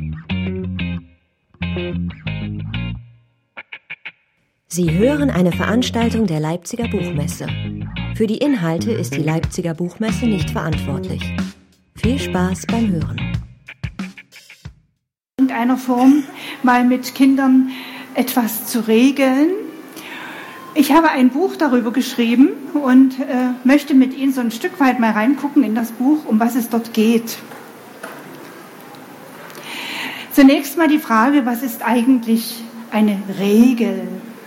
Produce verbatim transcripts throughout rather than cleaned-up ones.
Sie hören eine Veranstaltung der Leipziger Buchmesse. Für die Inhalte ist die Leipziger Buchmesse nicht verantwortlich. Viel Spaß beim Hören. In irgendeiner Form mal mit Kindern etwas zu regeln. Ich habe ein Buch darüber geschrieben und äh, möchte mit Ihnen so ein Stück weit mal reingucken in das Buch, um was es dort geht. Zunächst mal die Frage, was ist eigentlich eine Regel?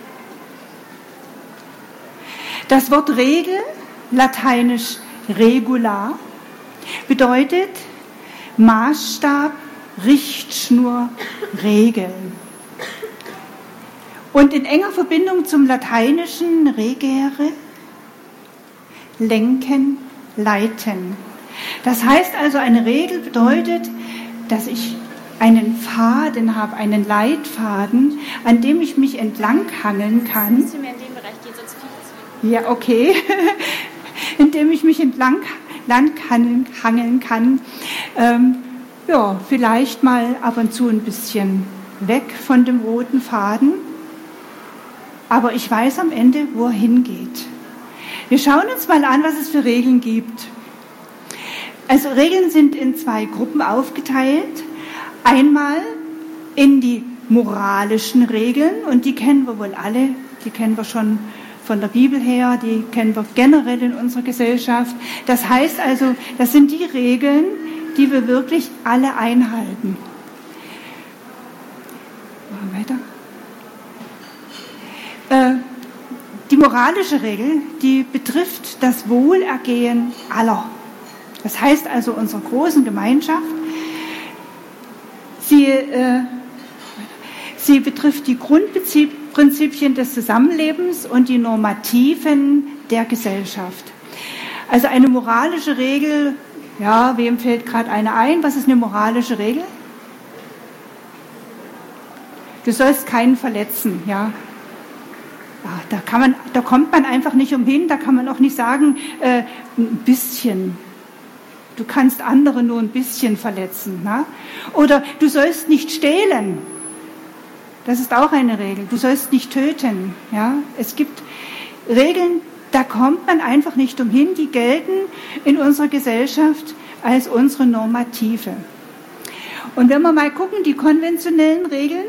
Das Wort Regel, lateinisch regula, bedeutet Maßstab, Richtschnur, Regel. Und in enger Verbindung zum lateinischen regere, lenken, leiten. Das heißt also, eine Regel bedeutet, dass ich einen Faden habe, einen Leitfaden, an dem ich mich entlanghangeln kann. Das ist mir in dem Bereich geht, sonst viel zu. Ja, okay. In dem ich mich entlang hangeln kann. Ähm, ja, vielleicht mal ab und zu ein bisschen weg von dem roten Faden. Aber ich weiß am Ende, wo er hingeht. Wir schauen uns mal an, was es für Regeln gibt. Also Regeln sind in zwei Gruppen aufgeteilt. Einmal in die moralischen Regeln, und die kennen wir wohl alle, die kennen wir schon von der Bibel her, die kennen wir generell in unserer Gesellschaft. Das heißt also, das sind die Regeln, die wir wirklich alle einhalten. Machen wir weiter. Äh, die moralische Regel, die betrifft das Wohlergehen aller. Das heißt also unserer großen Gemeinschaft. Sie, äh, sie betrifft die Grundprinzipien des Zusammenlebens und die Normativen der Gesellschaft. Also eine moralische Regel, ja, wem fällt gerade eine ein? Was ist eine moralische Regel? Du sollst keinen verletzen, ja. Ja, da kann man, da kommt man einfach nicht umhin, da kann man auch nicht sagen, äh, ein bisschen. Du kannst andere nur ein bisschen verletzen. Na? Oder du sollst nicht stehlen. Das ist auch eine Regel. Du sollst nicht töten. Ja? Es gibt Regeln, da kommt man einfach nicht umhin. Die gelten in unserer Gesellschaft als unsere Normative. Und wenn wir mal gucken, die konventionellen Regeln,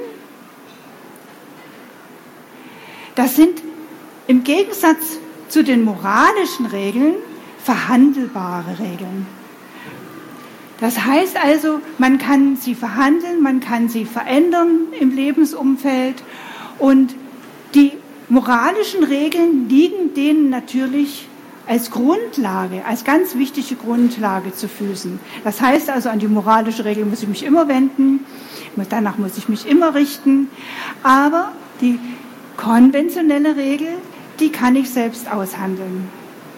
das sind im Gegensatz zu den moralischen Regeln verhandelbare Regeln. Das heißt also, man kann sie verhandeln, man kann sie verändern im Lebensumfeld, und die moralischen Regeln liegen denen natürlich als Grundlage, als ganz wichtige Grundlage zu Füßen. Das heißt also, an die moralische Regel muss ich mich immer wenden, danach muss ich mich immer richten, aber die konventionelle Regel, die kann ich selbst aushandeln.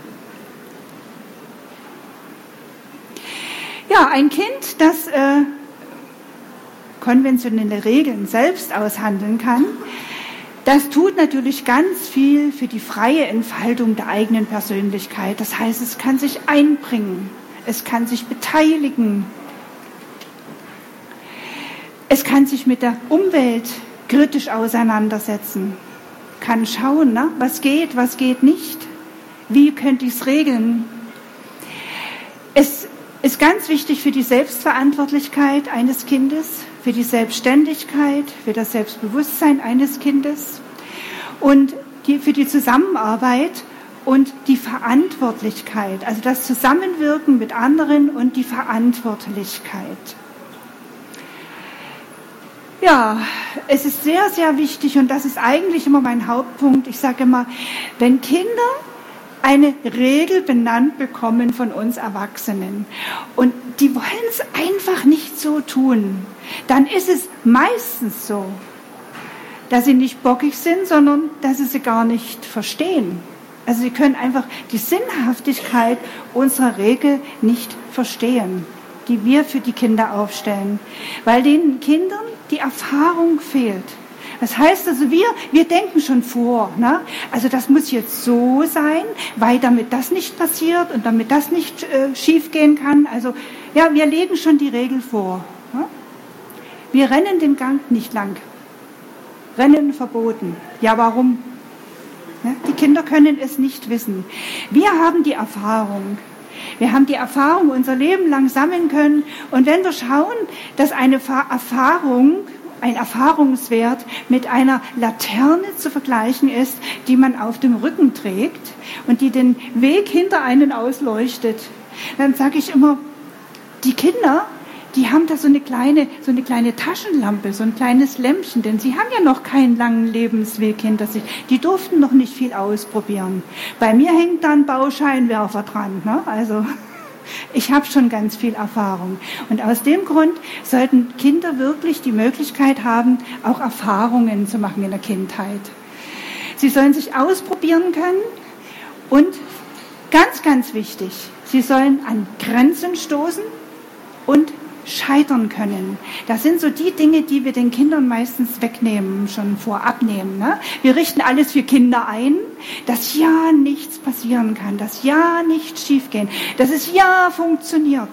Ja, ein Kind, das äh, konventionelle Regeln selbst aushandeln kann, das tut natürlich ganz viel für die freie Entfaltung der eigenen Persönlichkeit. Das heißt, es kann sich einbringen, es kann sich beteiligen, es kann sich mit der Umwelt kritisch auseinandersetzen, kann schauen, ne, was geht, was geht nicht, wie könnte ich es regeln. Es ist ganz wichtig für die Selbstverantwortlichkeit eines Kindes, für die Selbstständigkeit, für das Selbstbewusstsein eines Kindes und die, für die Zusammenarbeit und die Verantwortlichkeit, also das Zusammenwirken mit anderen und die Verantwortlichkeit. Ja, es ist sehr, sehr wichtig, und das ist eigentlich immer mein Hauptpunkt. Ich sage immer, wenn Kinder eine Regel benannt bekommen von uns Erwachsenen und die wollen es einfach nicht so tun, dann ist es meistens so, dass sie nicht bockig sind, sondern dass sie sie gar nicht verstehen. Also sie können einfach die Sinnhaftigkeit unserer Regel nicht verstehen, die wir für die Kinder aufstellen, weil den Kindern die Erfahrung fehlt. Das heißt also, wir, wir denken schon vor, ne? Also das muss jetzt so sein, weil damit das nicht passiert und damit das nicht äh, schief gehen kann. Also ja, wir legen schon die Regel vor. Ne? Wir rennen den Gang nicht lang. Rennen verboten. Ja, warum? Ja, die Kinder können es nicht wissen. Wir haben die Erfahrung. Wir haben die Erfahrung unser Leben lang sammeln können. Und wenn wir schauen, dass eine Erfahrung, ein Erfahrungswert mit einer Laterne zu vergleichen ist, die man auf dem Rücken trägt und die den Weg hinter einen ausleuchtet, dann sage ich immer, die Kinder, die haben da so eine kleine, so eine kleine Taschenlampe, so ein kleines Lämpchen, denn sie haben ja noch keinen langen Lebensweg hinter sich. Die durften noch nicht viel ausprobieren. Bei mir hängt da ein Bauscheinwerfer dran, ne? Also ich habe schon ganz viel Erfahrung. Und aus dem Grund sollten Kinder wirklich die Möglichkeit haben, auch Erfahrungen zu machen in der Kindheit. Sie sollen sich ausprobieren können und ganz, ganz wichtig, sie sollen an Grenzen stoßen und scheitern können. Das sind so die Dinge, die wir den Kindern meistens wegnehmen, schon vorab nehmen. Ne? Wir richten alles für Kinder ein, dass ja nichts passieren kann, dass ja nichts schiefgehen, dass es ja funktioniert.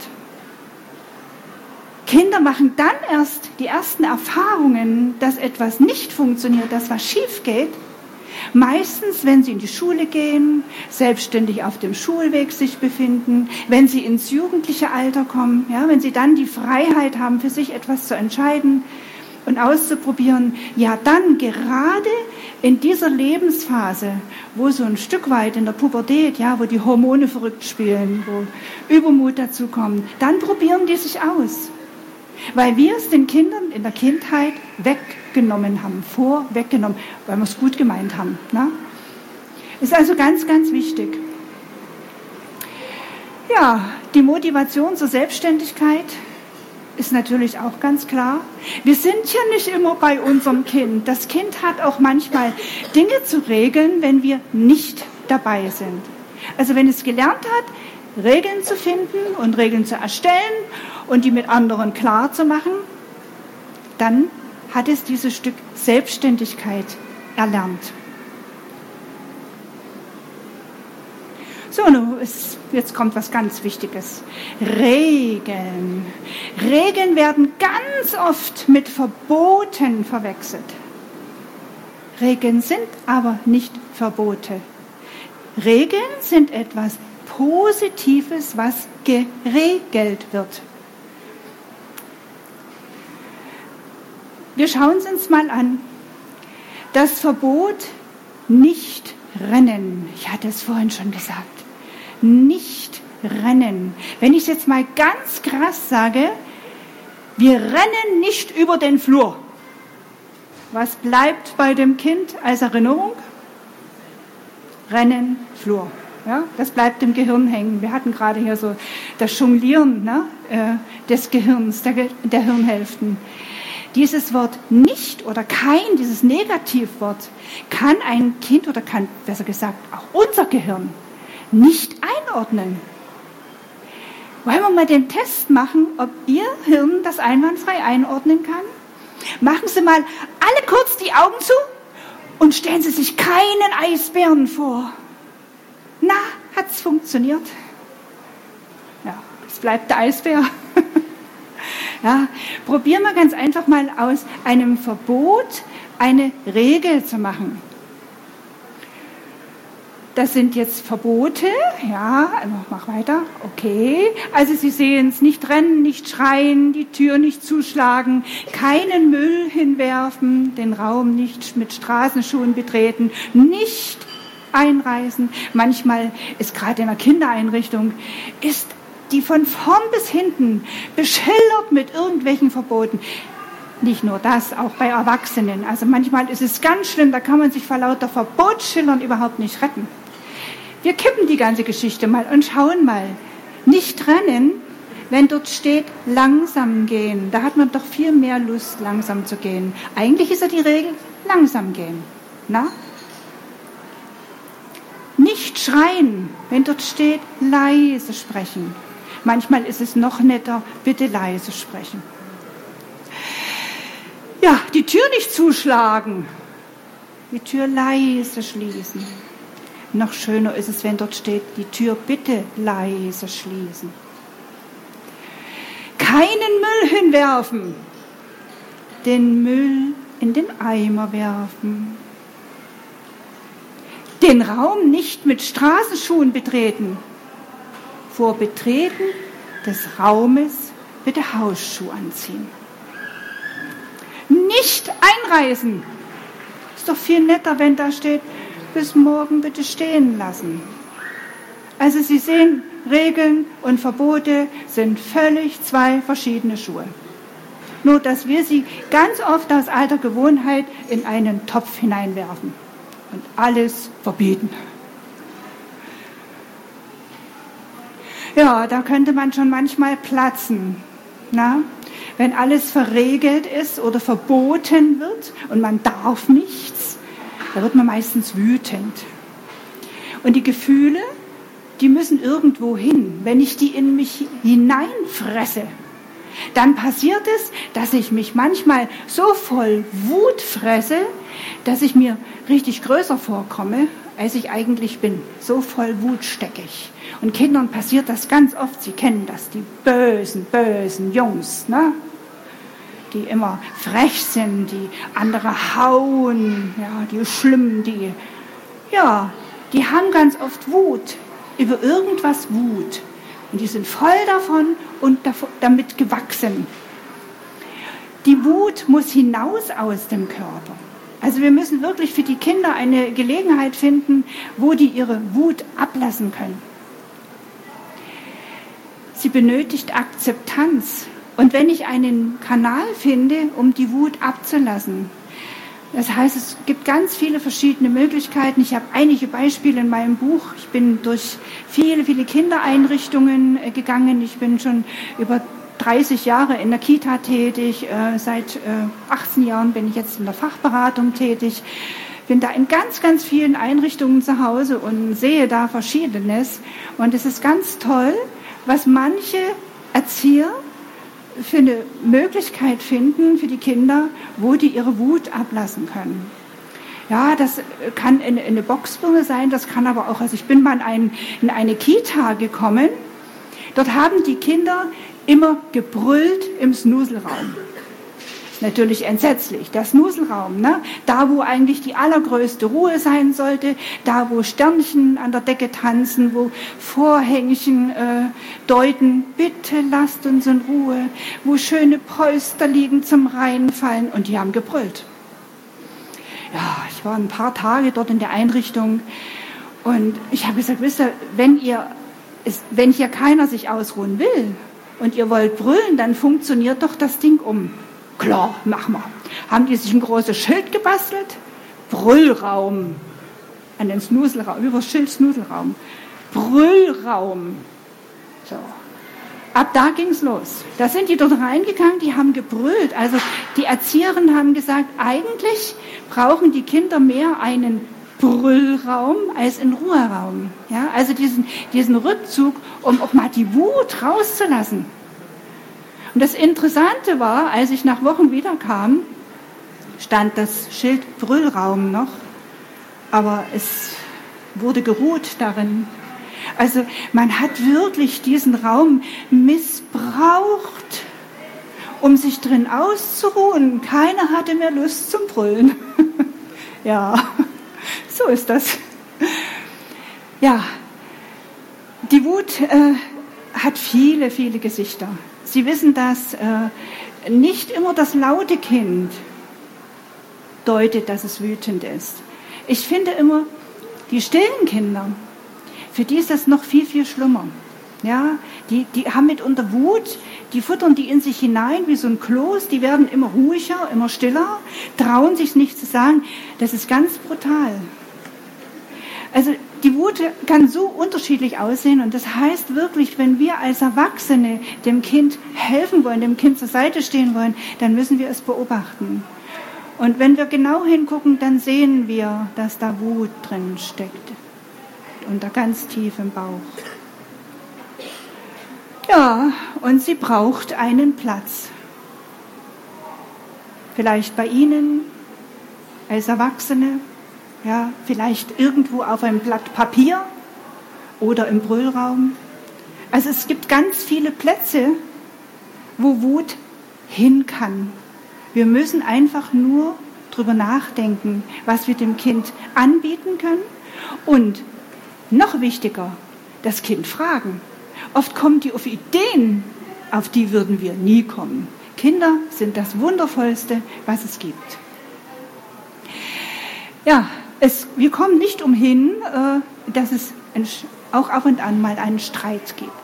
Kinder machen dann erst die ersten Erfahrungen, dass etwas nicht funktioniert, dass was schief geht, meistens, wenn sie in die Schule gehen, selbstständig auf dem Schulweg sich befinden, wenn sie ins jugendliche Alter kommen, ja, wenn sie dann die Freiheit haben, für sich etwas zu entscheiden und auszuprobieren, ja, dann gerade in dieser Lebensphase, wo so ein Stück weit in der Pubertät, ja, wo die Hormone verrückt spielen, wo Übermut dazu kommt, dann probieren die sich aus. Weil wir es den Kindern in der Kindheit weggenommen haben, vorweggenommen, weil wir es gut gemeint haben. Ne? Ist also ganz, ganz wichtig. Ja, die Motivation zur Selbstständigkeit ist natürlich auch ganz klar. Wir sind ja nicht immer bei unserem Kind. Das Kind hat auch manchmal Dinge zu regeln, wenn wir nicht dabei sind. Also wenn es gelernt hat, Regeln zu finden und Regeln zu erstellen und die mit anderen klar zu machen, dann hat es dieses Stück Selbstständigkeit erlernt. So, nun ist, jetzt kommt was ganz Wichtiges. Regeln. Regeln werden ganz oft mit Verboten verwechselt. Regeln sind aber nicht Verbote. Regeln sind etwas Positives, was geregelt wird. Wir schauen es uns mal an. Das Verbot nicht rennen. Ich hatte es vorhin schon gesagt. Nicht rennen. Wenn ich es jetzt mal ganz krass sage, wir rennen nicht über den Flur. Was bleibt bei dem Kind als Erinnerung? Rennen, Flur. Ja, das bleibt im Gehirn hängen. Wir hatten gerade hier so das Jonglieren, ne, äh, des Gehirns, der, der Hirnhälften. Dieses Wort nicht oder kein, dieses Negativwort, kann ein Kind oder kann, besser gesagt, auch unser Gehirn nicht einordnen. Wollen wir mal den Test machen, ob Ihr Hirn das einwandfrei einordnen kann? Machen Sie mal alle kurz die Augen zu und stellen Sie sich keinen Eisbären vor. Na, hat's funktioniert? Ja, es bleibt der Eisbär. Ja, probieren wir ganz einfach mal aus einem Verbot eine Regel zu machen. Das sind jetzt Verbote, ja, mach weiter, okay. Also Sie sehen es, nicht rennen, nicht schreien, die Tür nicht zuschlagen, keinen Müll hinwerfen, den Raum nicht mit Straßenschuhen betreten, nicht einreißen. Manchmal ist gerade in einer Kindereinrichtung, ist die von vorn bis hinten beschildert mit irgendwelchen Verboten. Nicht nur das, auch bei Erwachsenen. Also manchmal ist es ganz schlimm, da kann man sich vor lauter Verbotsschildern überhaupt nicht retten. Wir kippen die ganze Geschichte mal und schauen mal. Nicht rennen, wenn dort steht, langsam gehen. Da hat man doch viel mehr Lust, langsam zu gehen. Eigentlich ist ja die Regel, langsam gehen. Na? Nicht schreien, wenn dort steht, leise sprechen. Manchmal ist es noch netter, bitte leise sprechen. Ja, die Tür nicht zuschlagen. Die Tür leise schließen. Noch schöner ist es, wenn dort steht, die Tür bitte leise schließen. Keinen Müll hinwerfen. den Müll in den Eimer werfen. Den Raum nicht mit Straßenschuhen betreten. Vor Betreten des Raumes bitte Hausschuh anziehen. Nicht einreißen. Ist doch viel netter, wenn da steht, bis morgen bitte stehen lassen. Also Sie sehen, Regeln und Verbote sind völlig zwei verschiedene Schuhe. Nur, dass wir sie ganz oft aus alter Gewohnheit in einen Topf hineinwerfen und alles verbieten. Ja, da könnte man schon manchmal platzen. Na? Wenn alles verregelt ist oder verboten wird und man darf nichts, da wird man meistens wütend. Und die Gefühle, die müssen irgendwo hin. Wenn ich die in mich hineinfresse, dann passiert es, dass ich mich manchmal so voll Wut fresse, dass ich mir richtig größer vorkomme, als ich eigentlich bin. So voll Wut stecke ich. Und Kindern passiert das ganz oft. Sie kennen das, die bösen, bösen Jungs, ne? Die immer frech sind, die andere hauen, ja, die schlimm, die, ja, die haben ganz oft Wut, über irgendwas Wut. Und die sind voll davon und damit gewachsen. Die Wut muss hinaus aus dem Körper. Also wir müssen wirklich für die Kinder eine Gelegenheit finden, wo die ihre Wut ablassen können. Sie benötigt Akzeptanz. Und wenn ich einen Kanal finde, um die Wut abzulassen, das heißt, es gibt ganz viele verschiedene Möglichkeiten. Ich habe einige Beispiele in meinem Buch. Ich bin durch viele, viele Kindereinrichtungen gegangen. Ich bin schon über dreißig Jahre in der Kita tätig. Seit achtzehn Jahren bin ich jetzt in der Fachberatung tätig. Bin da in ganz, ganz vielen Einrichtungen zu Hause und sehe da Verschiedenes. Und es ist ganz toll, was manche Erzieher für eine Möglichkeit finden für die Kinder, wo die ihre Wut ablassen können. Ja, das kann eine, eine Boxbirne sein, das kann aber auch, also ich bin mal in, ein, in eine Kita gekommen, dort haben die Kinder immer gebrüllt im Snuselraum. Ist natürlich entsetzlich, der Snuselraum, ne? Da, wo eigentlich die allergrößte Ruhe sein sollte, da, wo Sternchen an der Decke tanzen, wo Vorhängchen äh, deuten, bitte lasst uns in Ruhe, wo schöne Polster liegen zum Reinfallen, und die haben gebrüllt. Ja, ich war ein paar Tage dort in der Einrichtung und ich habe gesagt, wisst ihr, wenn ihr, wenn hier keiner sich ausruhen will und ihr wollt brüllen, dann funktioniert doch das Ding um. Klar, mach mal. Haben die sich ein großes Schild gebastelt? Brüllraum. An den Snuselraum, über das Schild Snuselraum. Brüllraum. So. Ab da ging's los. Da sind die dort reingegangen, die haben gebrüllt. Also die Erzieherinnen haben gesagt, eigentlich brauchen die Kinder mehr einen Brüllraum als einen Ruheraum. Ja, also diesen, diesen Rückzug, um auch mal die Wut rauszulassen. Und das Interessante war, als ich nach Wochen wiederkam, stand das Schild Brüllraum noch, aber es wurde geruht darin. Also man hat wirklich diesen Raum missbraucht, um sich drin auszuruhen. Keiner hatte mehr Lust zum Brüllen. Ja, so ist das. Ja, die Wut äh, hat viele, viele Gesichter. Sie wissen, dass äh, nicht immer das laute Kind deutet, dass es wütend ist. Ich finde immer, die stillen Kinder, für die ist das noch viel, viel schlimmer. Ja, die, die haben mitunter Wut, die futtern die in sich hinein wie so ein Kloß, die werden immer ruhiger, immer stiller, trauen sich nicht zu sagen. Das ist ganz brutal. Also die Wut kann so unterschiedlich aussehen, und das heißt wirklich, wenn wir als Erwachsene dem Kind helfen wollen, dem Kind zur Seite stehen wollen, dann müssen wir es beobachten. Und wenn wir genau hingucken, dann sehen wir, dass da Wut drin steckt. Und da ganz tief im Bauch. Ja, und sie braucht einen Platz. Vielleicht bei Ihnen als Erwachsene, ja, vielleicht irgendwo auf einem Blatt Papier oder im Brüllraum. Also es gibt ganz viele Plätze, wo Wut hin kann. Wir müssen einfach nur drüber nachdenken, was wir dem Kind anbieten können. Und noch wichtiger, das Kind fragen. Oft kommen die auf Ideen, auf die würden wir nie kommen. Kinder sind das Wundervollste, was es gibt. Ja, es, wir kommen nicht umhin, äh, dass es ein, auch ab und an mal einen Streit gibt.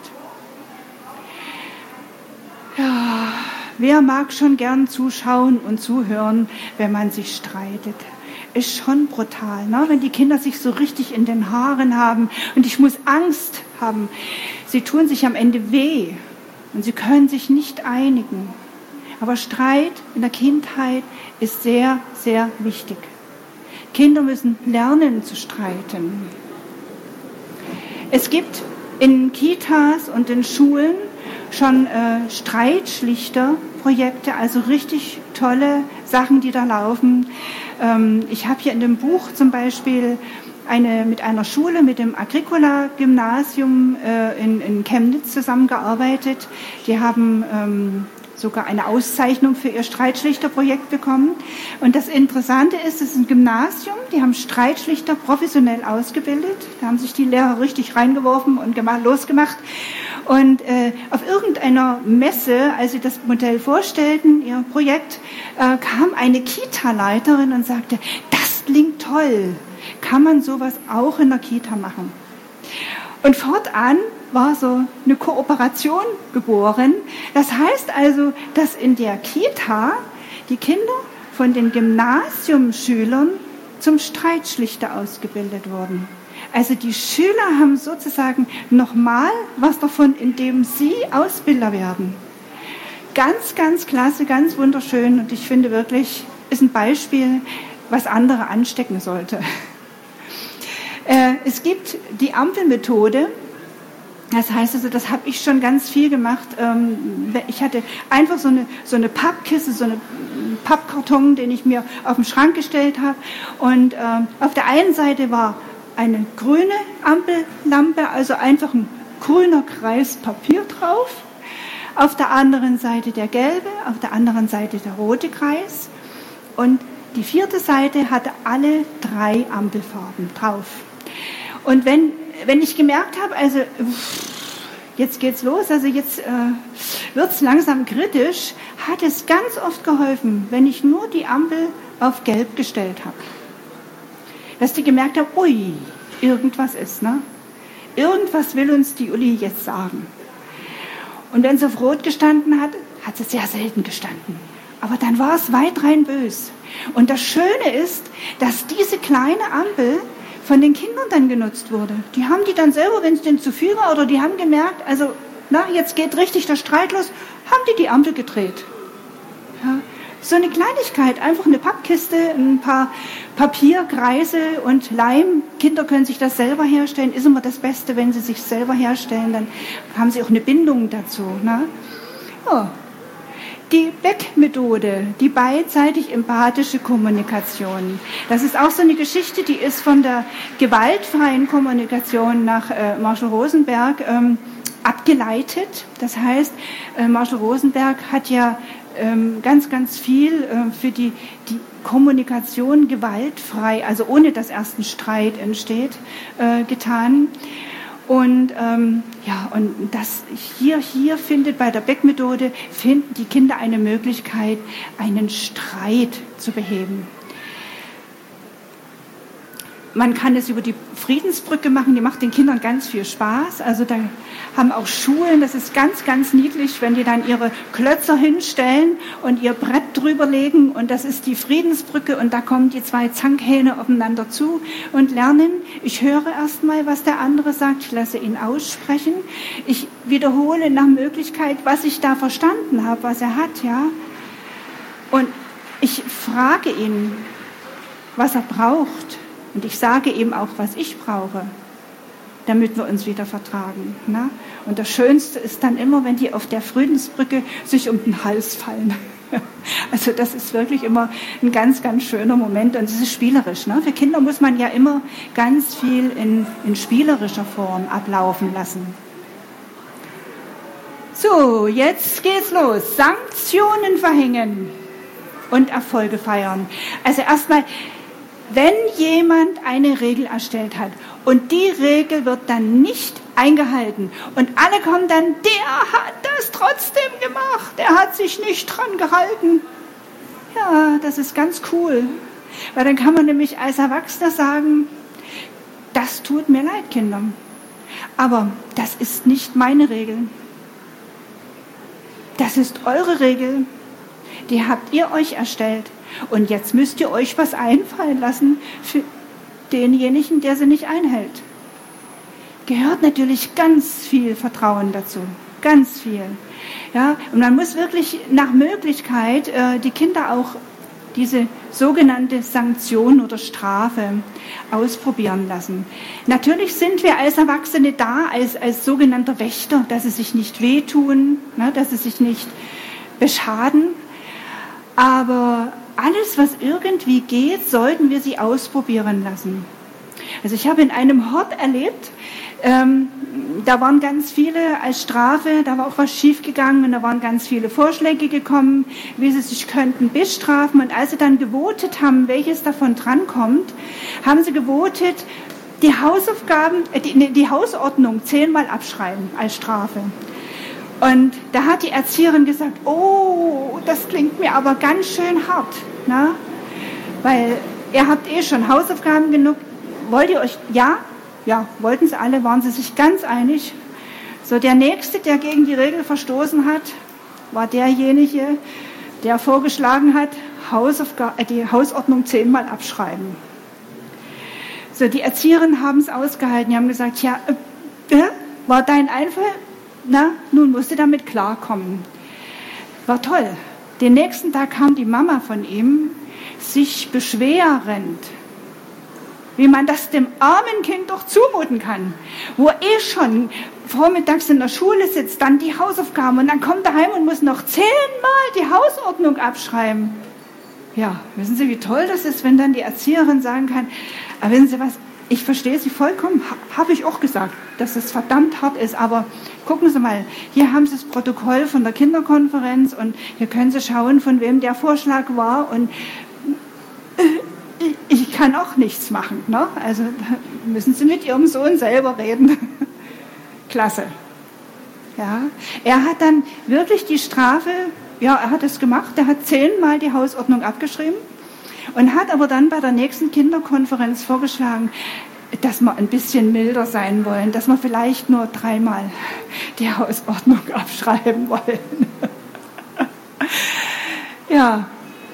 Ja, wer mag schon gern zuschauen und zuhören, wenn man sich streitet? Ist schon brutal, ne? Wenn die Kinder sich so richtig in den Haaren haben und ich muss Angst haben. Sie tun sich am Ende weh und sie können sich nicht einigen. Aber Streit in der Kindheit ist sehr, sehr wichtig. Kinder müssen lernen zu streiten. Es gibt in Kitas und in Schulen schon äh, Streitschlichterprojekte, also richtig tolle Sachen, die da laufen. Ähm, ich habe hier in dem Buch zum Beispiel eine, mit einer Schule, mit dem Agricola-Gymnasium äh, in, in Chemnitz zusammengearbeitet. Die haben ähm, sogar eine Auszeichnung für ihr Streitschlichterprojekt bekommen. Und das Interessante ist, es ist ein Gymnasium, die haben Streitschlichter professionell ausgebildet. Da haben sich die Lehrer richtig reingeworfen und gemacht, losgemacht. Und äh, auf irgendeiner Messe, als sie das Modell vorstellten, ihr Projekt, äh, kam eine Kita-Leiterin und sagte, das klingt toll, kann man sowas auch in der Kita machen? Und fortan war so eine Kooperation geboren. Das heißt also, dass in der Kita die Kinder von den Gymnasiumsschülern zum Streitschlichter ausgebildet wurden. Also die Schüler haben sozusagen nochmal was davon, indem sie Ausbilder werden. Ganz, ganz klasse, ganz wunderschön und ich finde wirklich, ist ein Beispiel, was andere anstecken sollte. Äh, es gibt die Ampelmethode. Das heißt also, das habe ich schon ganz viel gemacht. Ich hatte einfach so eine, so eine Pappkiste, so einen Pappkarton, den ich mir auf den Schrank gestellt habe. Und auf der einen Seite war eine grüne Ampellampe, also einfach ein grüner Kreis Papier drauf. Auf der anderen Seite der gelbe, auf der anderen Seite der rote Kreis. Und die vierte Seite hatte alle drei Ampelfarben drauf. Und wenn Wenn ich gemerkt habe, also jetzt geht's los, also jetzt äh, wird's langsam kritisch, hat es ganz oft geholfen, wenn ich nur die Ampel auf Gelb gestellt habe. Dass die gemerkt haben, ui, irgendwas ist, ne? Irgendwas will uns die Uli jetzt sagen. Und wenn sie auf Rot gestanden hat, hat sie sehr selten gestanden. Aber dann war es weit rein bös. Und das Schöne ist, dass diese kleine Ampel von den Kindern dann genutzt wurde. Die haben die dann selber, wenn es denen zu viel war, oder die haben gemerkt, also, na, jetzt geht richtig der Streit los, haben die die Ampel gedreht. Ja, so eine Kleinigkeit, einfach eine Pappkiste, ein paar Papierkreise und Leim. Kinder können sich das selber herstellen, ist immer das Beste, wenn sie sich selber herstellen, dann haben sie auch eine Bindung dazu. Ne? Ja. Die Beck-Methode, die beidseitig empathische Kommunikation. Das ist auch so eine Geschichte, die ist von der gewaltfreien Kommunikation nach äh, Marshall Rosenberg ähm, abgeleitet. Das heißt, äh, Marshall Rosenberg hat ja ähm, ganz, ganz viel äh, für die, die Kommunikation gewaltfrei, also ohne dass erst ein Streit entsteht, äh, getan. Und ähm, ja, und das hier, hier findet bei der Beck-Methode finden die Kinder eine Möglichkeit, einen Streit zu beheben. Man kann es über die Friedensbrücke machen, die macht den Kindern ganz viel Spaß. Also da haben auch Schulen, das ist ganz, ganz niedlich, wenn die dann ihre Klötzer hinstellen und ihr Brett drüber legen und das ist die Friedensbrücke und da kommen die zwei Zankhähne aufeinander zu und lernen. Ich höre erst mal, was der andere sagt, ich lasse ihn aussprechen. Ich wiederhole nach Möglichkeit, was ich da verstanden habe, was er hat, ja. Und ich frage ihn, was er braucht. Und ich sage ihm auch, was ich brauche, damit wir uns wieder vertragen. Ne? Und das Schönste ist dann immer, wenn die auf der Friedensbrücke sich um den Hals fallen. Also das ist wirklich immer ein ganz, ganz schöner Moment und es ist spielerisch. Ne? Für Kinder muss man ja immer ganz viel in, in spielerischer Form ablaufen lassen. So, jetzt geht's los. Sanktionen verhängen. und Erfolge feiern. Also erstmal, wenn jemand eine Regel erstellt hat und die Regel wird dann nicht eingehalten und alle kommen dann, der hat das trotzdem gemacht, der hat sich nicht dran gehalten. Ja, das ist ganz cool, weil dann kann man nämlich als Erwachsener sagen, das tut mir leid, Kinder, aber das ist nicht meine Regel. Das ist eure Regel, die habt ihr euch erstellt. Und jetzt müsst ihr euch was einfallen lassen für denjenigen, der sie nicht einhält. Gehört natürlich ganz viel Vertrauen dazu, ganz viel. Ja, und man muss wirklich nach Möglichkeit äh, die Kinder auch diese sogenannte Sanktion oder Strafe ausprobieren lassen. Natürlich sind wir als Erwachsene da, als, als sogenannter Wächter, dass sie sich nicht wehtun, ne, dass sie sich nicht beschaden. Aber alles, was irgendwie geht, sollten wir sie ausprobieren lassen. Also ich habe in einem Hort erlebt, ähm, da waren ganz viele als Strafe, da war auch was schiefgegangen und da waren ganz viele Vorschläge gekommen, wie sie sich könnten bestrafen. Und als sie dann gewotet haben, welches davon drankommt, haben sie gewotet, die Hausaufgaben, äh, die, die Hausordnung zehnmal abschreiben als Strafe. Und da hat die Erzieherin gesagt, oh, das klingt mir aber ganz schön hart, ne? Weil ihr habt eh schon Hausaufgaben genug. Wollt ihr euch, ja, ja, wollten sie alle, waren sie sich ganz einig. So, der Nächste, der gegen die Regel verstoßen hat, war derjenige, der vorgeschlagen hat, Hausaufga- äh, die Hausordnung zehnmal abschreiben. So, die Erzieherinnen haben es ausgehalten, die haben gesagt, ja, äh, war dein Einfall? Na, nun musst du damit klarkommen. War toll. Den nächsten Tag kam die Mama von ihm, sich beschwerend, wie man das dem armen Kind doch zumuten kann, wo er eh schon vormittags in der Schule sitzt, dann die Hausaufgaben und dann kommt er heim und muss noch zehnmal die Hausordnung abschreiben. Ja, wissen Sie, wie toll das ist, wenn dann die Erzieherin sagen kann, aber wissen Sie was, ich verstehe Sie vollkommen, habe ich auch gesagt, dass es verdammt hart ist, aber gucken Sie mal, hier haben Sie das Protokoll von der Kinderkonferenz und hier können Sie schauen, von wem der Vorschlag war und ich kann auch nichts machen, ne? Also müssen Sie mit Ihrem Sohn selber reden. Klasse. Ja, er hat dann wirklich die Strafe, ja, er hat es gemacht, er hat zehnmal die Hausordnung abgeschrieben und hat aber dann bei der nächsten Kinderkonferenz vorgeschlagen, dass wir ein bisschen milder sein wollen, dass wir vielleicht nur dreimal die Hausordnung abschreiben wollen. Ja.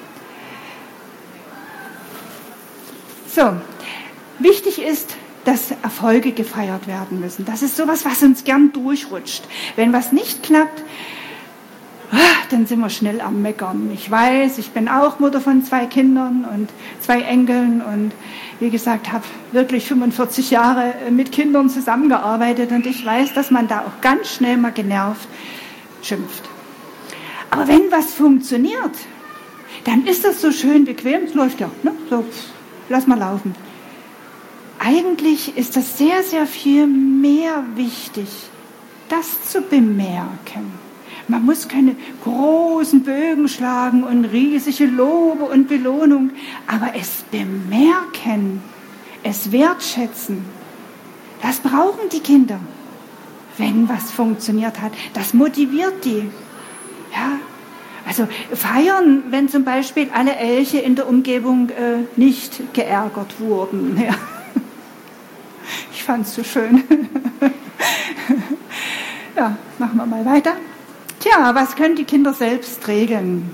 So, wichtig ist, dass Erfolge gefeiert werden müssen. Das ist sowas, was uns gern durchrutscht. Wenn was nicht klappt, dann sind wir schnell am Meckern. Ich weiß, ich bin auch Mutter von zwei Kindern und zwei Enkeln und wie gesagt, habe wirklich fünfundvierzig Jahre mit Kindern zusammengearbeitet und ich weiß, dass man da auch ganz schnell mal genervt schimpft. Aber wenn was funktioniert, dann ist das so schön bequem, es läuft ja, ne? So, lass mal laufen. Eigentlich ist das sehr, sehr viel mehr wichtig, das zu bemerken. Man muss keine großen Bögen schlagen und riesige Lobe und Belohnung, aber es bemerken, es wertschätzen, das brauchen die Kinder, wenn was funktioniert hat. Das motiviert die. Ja, also feiern, wenn zum Beispiel alle Elche in der Umgebung äh, nicht geärgert wurden. Ja. Ich fand es so schön. Ja, machen wir mal weiter. Tja, was können die Kinder selbst regeln?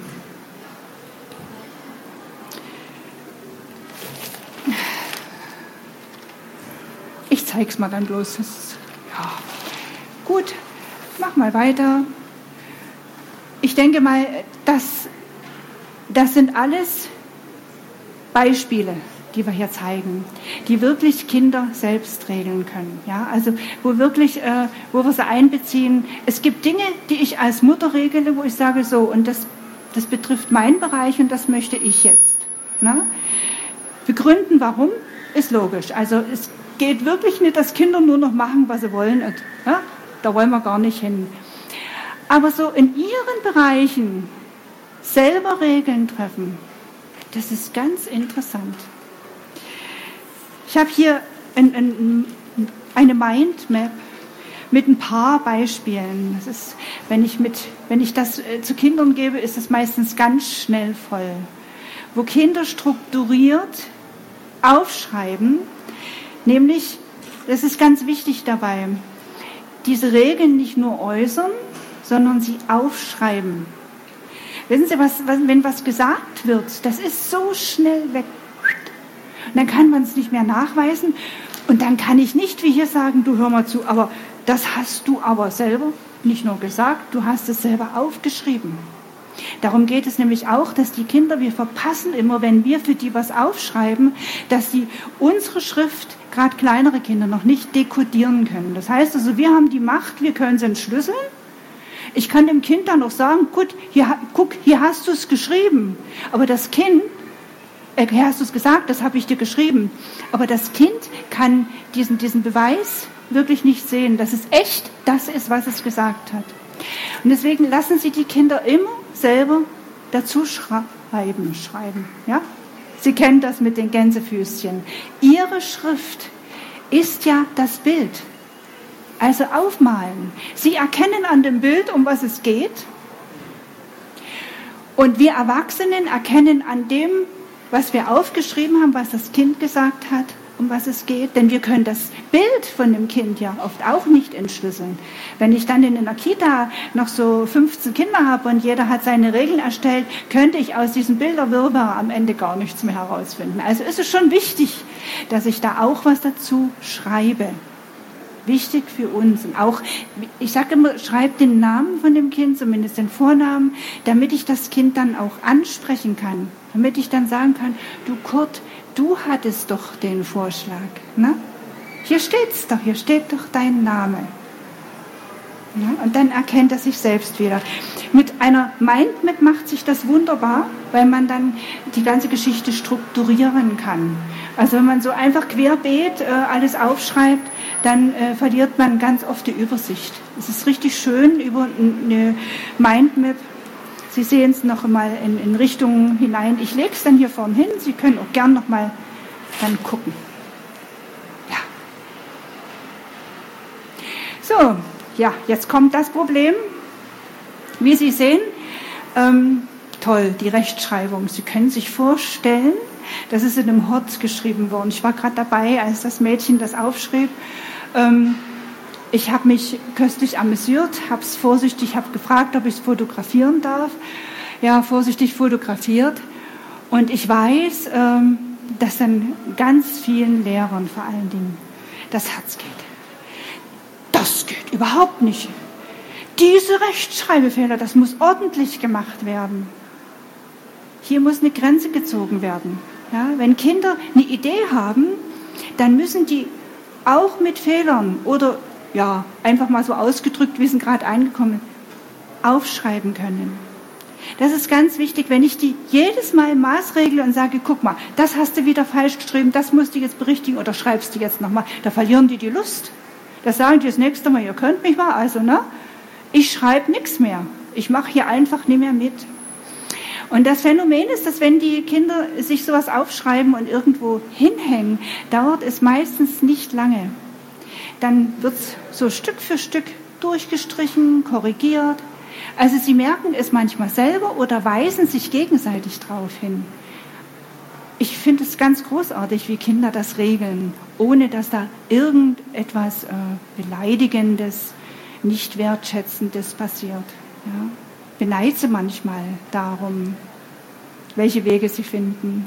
Ich zeige es mal dann bloß. Das, ja. Gut, mach mal weiter. Ich denke mal, das, das sind alles Beispiele, die wir hier zeigen, die wirklich Kinder selbst regeln können. Ja, also wo wirklich, äh, wo wir sie einbeziehen. Es gibt Dinge, die ich als Mutter regle, wo ich sage so, und das, das betrifft meinen Bereich und das möchte ich jetzt. Ne? Begründen, warum, ist logisch. Also es geht wirklich nicht, dass Kinder nur noch machen, was sie wollen. Und, ja, da wollen wir gar nicht hin. Aber so in ihren Bereichen, selber Regeln treffen. Das ist ganz interessant. Ich habe hier ein, ein, eine Mindmap mit ein paar Beispielen. Das ist, wenn ich, mit, wenn ich das zu Kindern gebe, ist es meistens ganz schnell voll. Wo Kinder strukturiert aufschreiben, nämlich, das ist ganz wichtig dabei, diese Regeln nicht nur äußern, sondern sie aufschreiben. Wissen Sie, was, wenn was gesagt wird, das ist so schnell weg. Und dann kann man es nicht mehr nachweisen. Und dann kann ich nicht wie hier sagen, du hör mal zu, aber das hast du aber selber nicht nur gesagt, du hast es selber aufgeschrieben. Darum geht es nämlich auch, dass die Kinder, wir verpassen immer, wenn wir für die was aufschreiben, dass sie unsere Schrift, gerade kleinere Kinder, noch nicht dekodieren können. Das heißt also, wir haben die Macht, wir können sie entschlüsseln. Ich kann dem Kind dann noch sagen, gut, hier, guck, hier hast du es geschrieben. Aber das Kind, äh, hier hast du es gesagt, das habe ich dir geschrieben. Aber das Kind kann diesen, diesen Beweis wirklich nicht sehen, dass es echt das ist, was es gesagt hat. Und deswegen lassen Sie die Kinder immer selber dazu schreiben. schreiben ja? Sie kennen das mit den Gänsefüßchen. Ihre Schrift ist ja das Bild. Also aufmalen. Sie erkennen an dem Bild, um was es geht. Und wir Erwachsenen erkennen an dem, was wir aufgeschrieben haben, was das Kind gesagt hat, um was es geht. Denn wir können das Bild von dem Kind ja oft auch nicht entschlüsseln. Wenn ich dann in einer Kita noch so fünfzehn Kinder habe und jeder hat seine Regeln erstellt, könnte ich aus diesem Bilderwirrwarr am Ende gar nichts mehr herausfinden. Also ist es schon wichtig, dass ich da auch was dazu schreibe. Wichtig für uns. Und auch, ich sage immer, schreibt den Namen von dem Kind, zumindest den Vornamen, damit ich das Kind dann auch ansprechen kann. Damit ich dann sagen kann, du Kurt, du hattest doch den Vorschlag. Ne? Hier steht's doch, hier steht doch dein Name. Ja, und dann erkennt er sich selbst wieder. Mit einer Mindmap macht sich das wunderbar, weil man dann die ganze Geschichte strukturieren kann. Also wenn man so einfach querbeet äh, alles aufschreibt, dann äh, verliert man ganz oft die Übersicht. Es ist richtig schön über eine Mindmap. Sie sehen es noch mal in, in Richtungen hinein. Ich lege es dann hier vorne hin. Sie können auch gern noch mal dann gucken. Ja. So, ja, jetzt kommt das Problem. Wie Sie sehen, ähm, toll, die Rechtschreibung. Sie können sich vorstellen, das ist in einem Hort geschrieben worden. Ich war gerade dabei, als das Mädchen das aufschrieb. Ähm, ich habe mich köstlich amüsiert, habe es vorsichtig, habe gefragt, ob ich es fotografieren darf. Ja, vorsichtig fotografiert. Und ich weiß, ähm, dass dann ganz vielen Lehrern vor allen Dingen das Herz geht. Das geht überhaupt nicht. Diese Rechtschreibfehler, das muss ordentlich gemacht werden. Hier muss eine Grenze gezogen werden. Ja, wenn Kinder eine Idee haben, dann müssen die auch mit Fehlern oder ja, einfach mal so ausgedrückt, wie sie gerade eingekommen sind, aufschreiben können. Das ist ganz wichtig, wenn ich die jedes Mal maßregle und sage, guck mal, das hast du wieder falsch geschrieben, das musst du jetzt berichtigen oder schreibst du jetzt nochmal, da verlieren die die Lust. Das sagen die das nächste Mal, ihr könnt mich mal, also ne, ich schreibe nichts mehr. Ich mache hier einfach nicht mehr mit. Und das Phänomen ist, dass wenn die Kinder sich sowas aufschreiben und irgendwo hinhängen, dauert es meistens nicht lange. Dann wird es so Stück für Stück durchgestrichen, korrigiert. Also sie merken es manchmal selber oder weisen sich gegenseitig drauf hin. Ich finde es ganz großartig, wie Kinder das regeln, ohne dass da irgendetwas äh, Beleidigendes, nicht Wertschätzendes passiert. Ja. Beneide sie manchmal darum, welche Wege sie finden.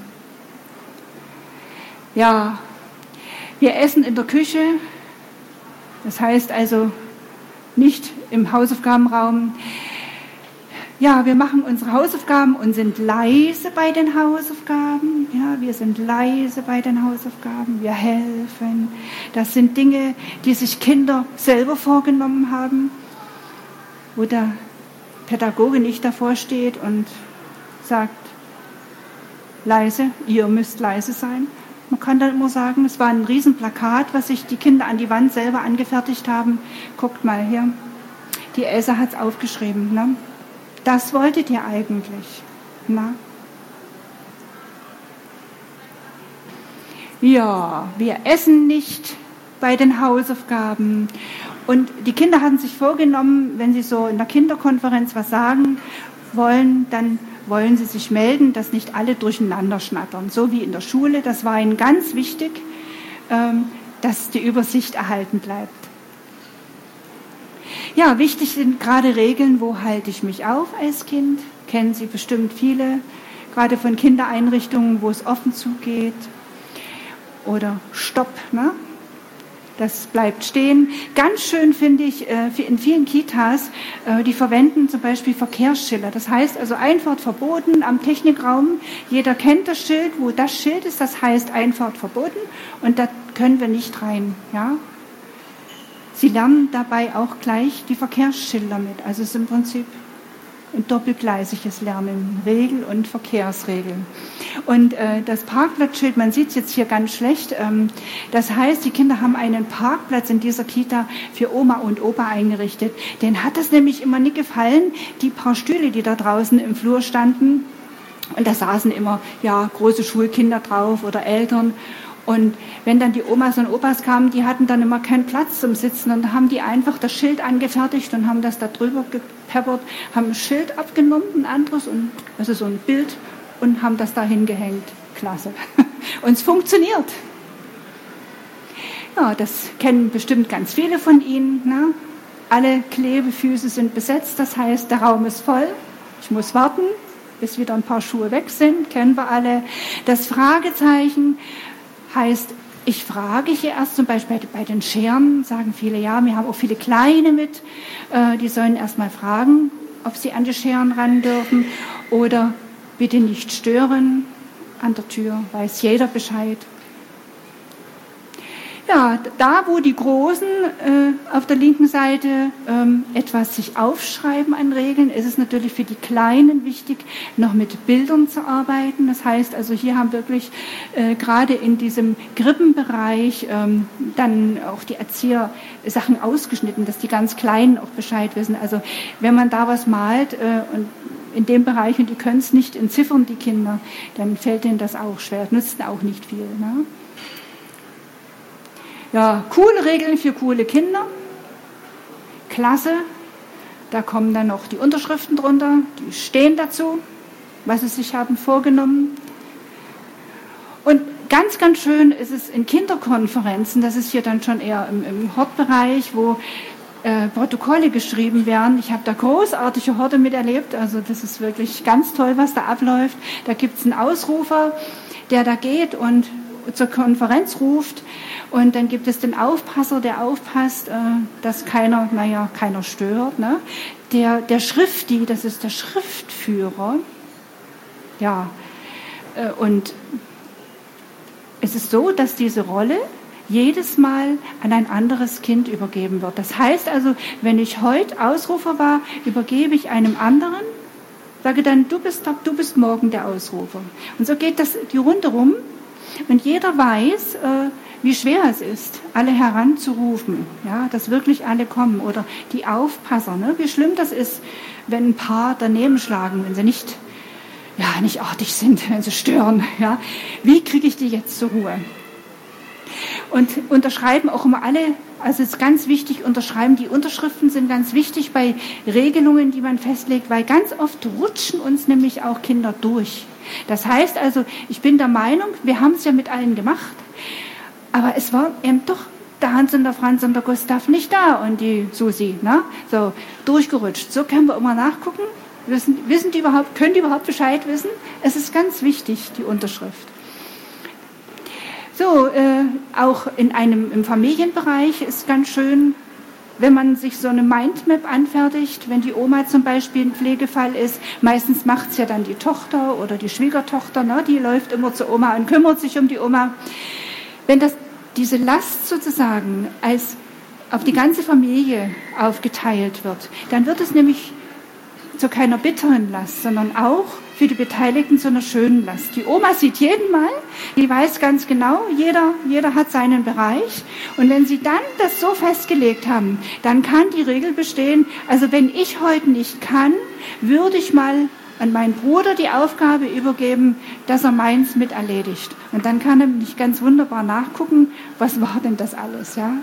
Ja, wir essen in der Küche, das heißt also nicht im Hausaufgabenraum. Ja, wir machen unsere Hausaufgaben und sind leise bei den Hausaufgaben. Ja, wir sind leise bei den Hausaufgaben. Wir helfen. Das sind Dinge, die sich Kinder selber vorgenommen haben, wo der Pädagoge nicht davor steht und sagt, leise, ihr müsst leise sein. Man kann dann immer sagen, es war ein Riesenplakat, was sich die Kinder an die Wand selber angefertigt haben. Guckt mal hier, die Elsa hat es aufgeschrieben. Ne? Das wolltet ihr eigentlich. Na? Ja, wir essen nicht bei den Hausaufgaben. Und die Kinder hatten sich vorgenommen, wenn sie so in der Kinderkonferenz was sagen wollen, dann wollen sie sich melden, dass nicht alle durcheinander schnattern. So wie in der Schule, das war ihnen ganz wichtig, dass die Übersicht erhalten bleibt. Ja, wichtig sind gerade Regeln, wo halte ich mich auf als Kind? Kennen Sie bestimmt viele, gerade von Kindereinrichtungen, wo es offen zugeht. Oder Stopp, ne? Das bleibt stehen. Ganz schön finde ich in vielen Kitas, die verwenden zum Beispiel Verkehrsschilder. Das heißt also Einfahrt verboten am Technikraum. Jeder kennt das Schild, wo das Schild ist, das heißt Einfahrt verboten und da können wir nicht rein. Ja? Sie lernen dabei auch gleich die Verkehrsschilder mit. Also es ist im Prinzip ein doppelgleisiges Lernen, Regel- und Verkehrsregeln. Und äh, das Parkplatzschild, man sieht es jetzt hier ganz schlecht, ähm, das heißt, die Kinder haben einen Parkplatz in dieser Kita für Oma und Opa eingerichtet. Denen hat das nämlich immer nicht gefallen, die paar Stühle, die da draußen im Flur standen. Und da saßen immer ja große Schulkinder drauf oder Eltern. Und wenn dann die Omas und Opas kamen, die hatten dann immer keinen Platz zum Sitzen und haben die einfach das Schild angefertigt und haben das da drüber gepeppert, haben ein Schild abgenommen, ein anderes, und also so ein Bild, und haben das da hingehängt. Klasse. Und es funktioniert. Ja, das kennen bestimmt ganz viele von Ihnen. Ne? Alle Klebefüße sind besetzt, das heißt, der Raum ist voll. Ich muss warten, bis wieder ein paar Schuhe weg sind, kennen wir alle. Das Fragezeichen heißt, ich frage hier erst, zum Beispiel bei den Scheren, sagen viele, ja, wir haben auch viele Kleine mit, äh, die sollen erst mal fragen, ob sie an die Scheren ran dürfen, oder bitte nicht stören an der Tür, weiß jeder Bescheid. Ja, da wo die Großen äh, auf der linken Seite ähm, etwas sich aufschreiben an Regeln, ist es natürlich für die Kleinen wichtig, noch mit Bildern zu arbeiten. Das heißt also, hier haben wirklich äh, gerade in diesem Krippenbereich ähm, dann auch die Erzieher Sachen ausgeschnitten, dass die ganz Kleinen auch Bescheid wissen. Also wenn man da was malt äh, und in dem Bereich, und die können es nicht entziffern, die Kinder, dann fällt denen das auch schwer. Nützt auch nicht viel, ne? Ja, coole Regeln für coole Kinder. Klasse. Da kommen dann noch die Unterschriften drunter. Die stehen dazu, was sie sich haben vorgenommen. Und ganz, ganz schön ist es in Kinderkonferenzen, das ist hier dann schon eher im, im Hortbereich, wo äh, Protokolle geschrieben werden. Ich habe da großartige Horte miterlebt. Also das ist wirklich ganz toll, was da abläuft. Da gibt es einen Ausrufer, der da geht und zur Konferenz ruft, und dann gibt es den Aufpasser, der aufpasst, äh, dass keiner, naja, keiner stört. Ne? Der, der Schrifti, das ist der Schriftführer. Ja, äh, und es ist so, dass diese Rolle jedes Mal an ein anderes Kind übergeben wird. Das heißt also, wenn ich heute Ausrufer war, übergebe ich einem anderen, sage dann, du bist, du bist morgen der Ausrufer. Und so geht das die Runde rum. Und jeder weiß, äh, wie schwer es ist, alle heranzurufen, ja, dass wirklich alle kommen. Oder die Aufpasser, ne, wie schlimm das ist, wenn ein Paar daneben schlagen, wenn sie nicht, ja, nicht artig sind, wenn sie stören. Ja. Wie kriege ich die jetzt zur Ruhe? Und unterschreiben auch immer alle, also es ist ganz wichtig, unterschreiben, die Unterschriften sind ganz wichtig bei Regelungen, die man festlegt, weil ganz oft rutschen uns nämlich auch Kinder durch. Das heißt also, ich bin der Meinung, wir haben es ja mit allen gemacht, aber es war eben doch der Hans und der Franz und der Gustav nicht da und die Susi, ne? So durchgerutscht. So können wir immer nachgucken. Wissen, wissen die überhaupt, können die überhaupt Bescheid wissen? Es ist ganz wichtig, die Unterschrift. So, äh, auch in einem, im Familienbereich ist ganz schön, wenn man sich so eine Mindmap anfertigt, wenn die Oma zum Beispiel ein Pflegefall ist, meistens macht es ja dann die Tochter oder die Schwiegertochter, ne, die läuft immer zur Oma und kümmert sich um die Oma. Wenn das, diese Last sozusagen als auf die ganze Familie aufgeteilt wird, dann wird es nämlich zu keiner bitteren Last, sondern auch für die Beteiligten zu einer schönen Last. Die Oma sieht jeden Mal, die weiß ganz genau, jeder, jeder hat seinen Bereich. Und wenn sie dann das so festgelegt haben, dann kann die Regel bestehen, also wenn ich heute nicht kann, würde ich mal an meinen Bruder die Aufgabe übergeben, dass er meins mit erledigt. Und dann kann er nicht ganz wunderbar nachgucken, was war denn das alles, ja?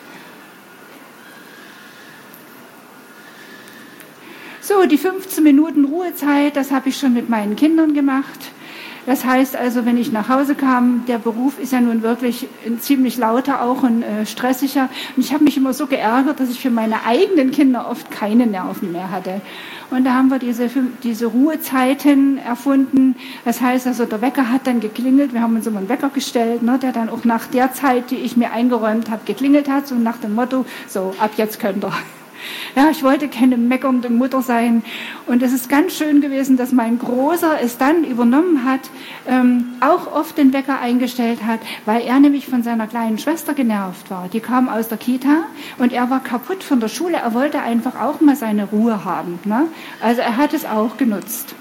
So, die fünfzehn Minuten Ruhezeit, das habe ich schon mit meinen Kindern gemacht. Das heißt also, wenn ich nach Hause kam, der Beruf ist ja nun wirklich ein ziemlich lauter auch und äh, stressiger. Und ich habe mich immer so geärgert, dass ich für meine eigenen Kinder oft keine Nerven mehr hatte. Und da haben wir diese, diese Ruhezeiten erfunden. Das heißt also, der Wecker hat dann geklingelt. Wir haben uns immer einen Wecker gestellt, ne, der dann auch nach der Zeit, die ich mir eingeräumt habe, geklingelt hat. So nach dem Motto, so ab jetzt könnt ihr. Ja, ich wollte keine meckernde Mutter sein. Und es ist ganz schön gewesen, dass mein Großer es dann übernommen hat, ähm, auch oft den Wecker eingestellt hat, weil er nämlich von seiner kleinen Schwester genervt war. Die kam aus der Kita und er war kaputt von der Schule. Er wollte einfach auch mal seine Ruhe haben, ne? Also er hat es auch genutzt.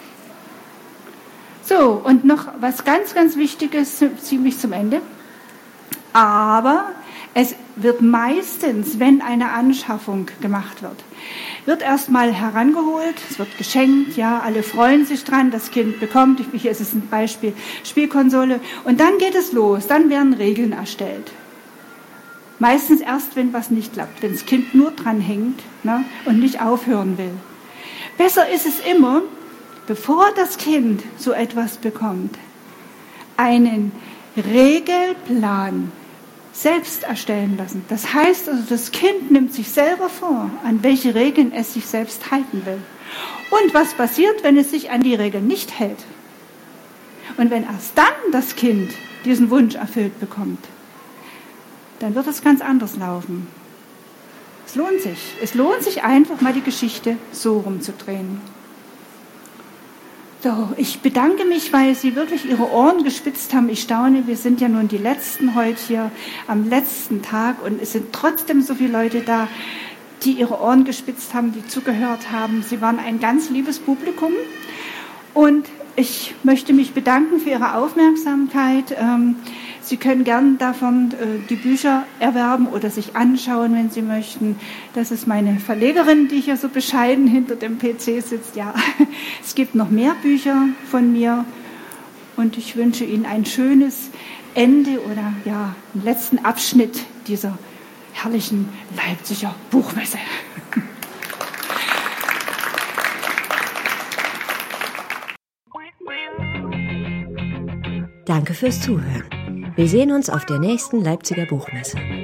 So, und noch was ganz, ganz Wichtiges, ziemlich zum Ende. Aber es wird meistens, wenn eine Anschaffung gemacht wird, wird erstmal herangeholt, es wird geschenkt, ja, alle freuen sich dran, das Kind bekommt, hier ist es ein Beispiel, Spielkonsole, und dann geht es los, dann werden Regeln erstellt. Meistens erst, wenn was nicht klappt, wenn das Kind nur dran hängt, ne, und nicht aufhören will. Besser ist es immer, bevor das Kind so etwas bekommt, einen Regelplan selbst erstellen lassen. Das heißt also, das Kind nimmt sich selber vor, an welche Regeln es sich selbst halten will. Und was passiert, wenn es sich an die Regeln nicht hält? Und wenn erst dann das Kind diesen Wunsch erfüllt bekommt, dann wird es ganz anders laufen. Es lohnt sich. Es lohnt sich einfach mal die Geschichte so rumzudrehen. So, ich bedanke mich, weil Sie wirklich Ihre Ohren gespitzt haben. Ich staune, wir sind ja nun die Letzten heute hier am letzten Tag und es sind trotzdem so viele Leute da, die ihre Ohren gespitzt haben, die zugehört haben. Sie waren ein ganz liebes Publikum und ich möchte mich bedanken für Ihre Aufmerksamkeit. Sie können gern davon die Bücher erwerben oder sich anschauen, wenn Sie möchten. Das ist meine Verlegerin, die hier so bescheiden hinter dem P C sitzt. Ja, es gibt noch mehr Bücher von mir und ich wünsche Ihnen ein schönes Ende oder ja, einen letzten Abschnitt dieser herrlichen Leipziger Buchmesse. Danke fürs Zuhören. Wir sehen uns auf der nächsten Leipziger Buchmesse.